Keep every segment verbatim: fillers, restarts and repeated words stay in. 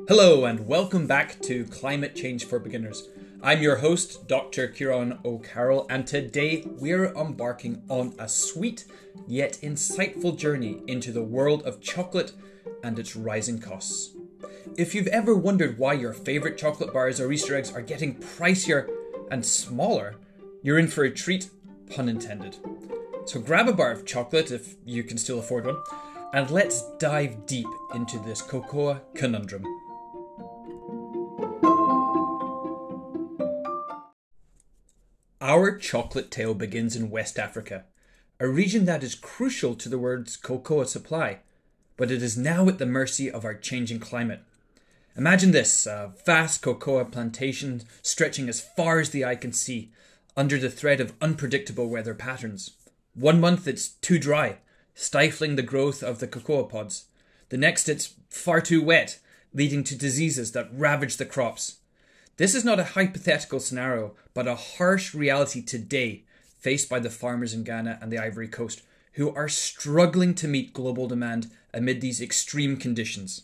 Hello and welcome back to Climate Change for Beginners. I'm your host, Doctor Kieran O'Carroll, and today we're embarking on a sweet yet insightful journey into the world of chocolate and its rising costs. If you've ever wondered why your favourite chocolate bars or Easter eggs are getting pricier and smaller, you're in for a treat, pun intended. So grab a bar of chocolate if you can still afford one, and let's dive deep into this cocoa conundrum. Our chocolate tale begins in West Africa, a region that is crucial to the world's cocoa supply, but it is now at the mercy of our changing climate. Imagine this, a vast cocoa plantation stretching as far as the eye can see, under the threat of unpredictable weather patterns. One month it's too dry, stifling the growth of the cocoa pods. The next it's far too wet, leading to diseases that ravage the crops. This is not a hypothetical scenario, but a harsh reality today faced by the farmers in Ghana and the Ivory Coast, who are struggling to meet global demand amid these extreme conditions.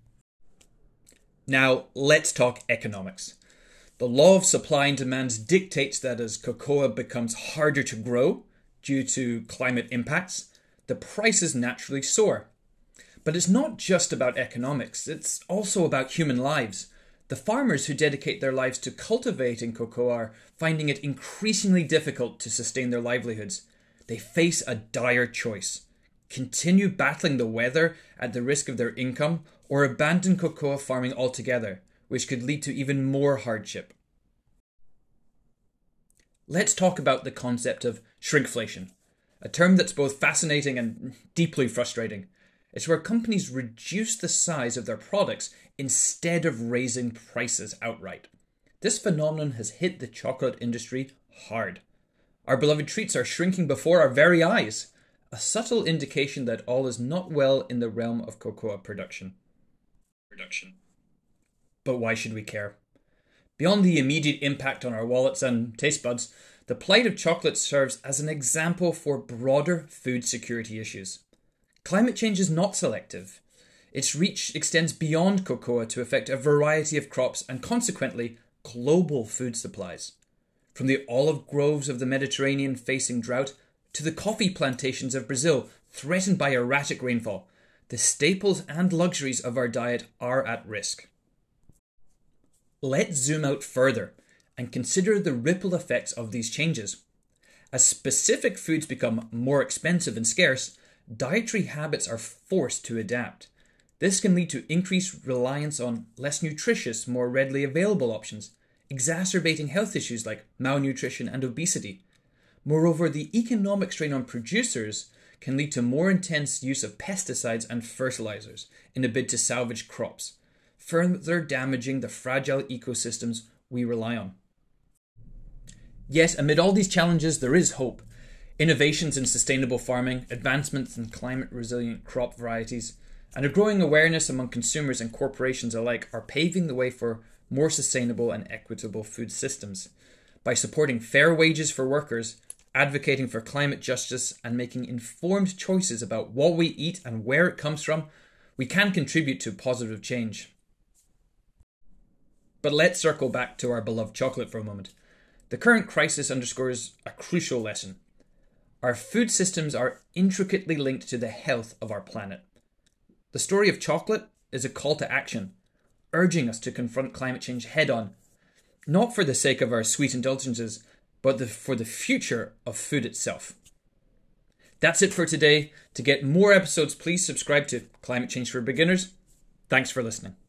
Now, let's talk economics. The law of supply and demand dictates that as cocoa becomes harder to grow due to climate impacts, the prices naturally soar. But it's not just about economics, it's also about human lives. The farmers who dedicate their lives to cultivating cocoa are finding it increasingly difficult to sustain their livelihoods. They face a dire choice: continue battling the weather at the risk of their income, or abandon cocoa farming altogether, which could lead to even more hardship. Let's talk about the concept of shrinkflation, a term that's both fascinating and deeply frustrating. It's where companies reduce the size of their products instead of raising prices outright. This phenomenon has hit the chocolate industry hard. Our beloved treats are shrinking before our very eyes, a subtle indication that all is not well in the realm of cocoa production. Production. But why should we care? Beyond the immediate impact on our wallets and taste buds, the plight of chocolate serves as an example for broader food security issues. Climate change is not selective. Its reach extends beyond cocoa to affect a variety of crops and consequently global food supplies. From the olive groves of the Mediterranean facing drought to the coffee plantations of Brazil threatened by erratic rainfall, the staples and luxuries of our diet are at risk. Let's zoom out further and consider the ripple effects of these changes. As specific foods become more expensive and scarce, dietary habits are forced to adapt. This can lead to increased reliance on less nutritious, more readily available options, exacerbating health issues like malnutrition and obesity. Moreover, the economic strain on producers can lead to more intense use of pesticides and fertilizers in a bid to salvage crops, further damaging the fragile ecosystems we rely on. Yet, amid all these challenges, there is hope. Innovations in sustainable farming, advancements in climate-resilient crop varieties, and a growing awareness among consumers and corporations alike are paving the way for more sustainable and equitable food systems. By supporting fair wages for workers, advocating for climate justice, and making informed choices about what we eat and where it comes from, we can contribute to positive change. But let's circle back to our beloved chocolate for a moment. The current crisis underscores a crucial lesson. Our food systems are intricately linked to the health of our planet. The story of chocolate is a call to action, urging us to confront climate change head-on, not for the sake of our sweet indulgences, but the, for the future of food itself. That's it for today. To get more episodes, please subscribe to Climate Change for Beginners. Thanks for listening.